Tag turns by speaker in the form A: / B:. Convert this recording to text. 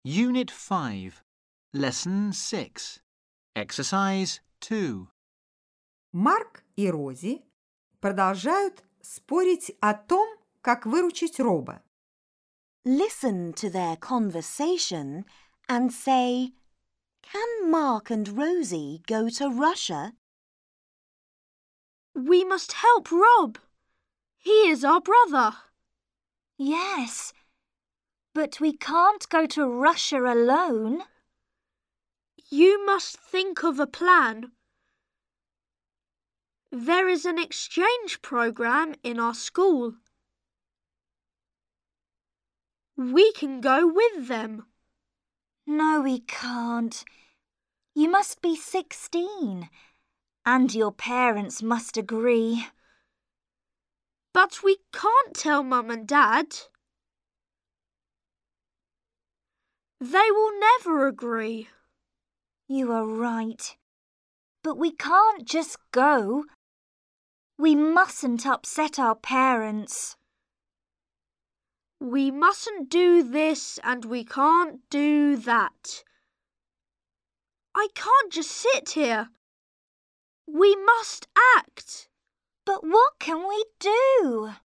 A: Unit 5, Lesson 6, Exercise 2.
B: Марк и Рози продолжают спорить о том, как выручить Роба.
C: Listen to their conversation and say, "Can Mark and Rosie go to Russia?"
D: We must help Rob. He is our brother.
E: Yes, but we can't go to Russia alone.
D: You must think of a plan. There is an exchange program in our school. We can go with them.
E: No, we can't. You must be 16, and your parents must agree.
D: But we can't tell Mum and Dad. They will never agree.
E: You are right. But we can't just go. We mustn't upset our parents.
D: We mustn't do this and we can't do that. I can't just sit here. We must act.
E: But what can we do?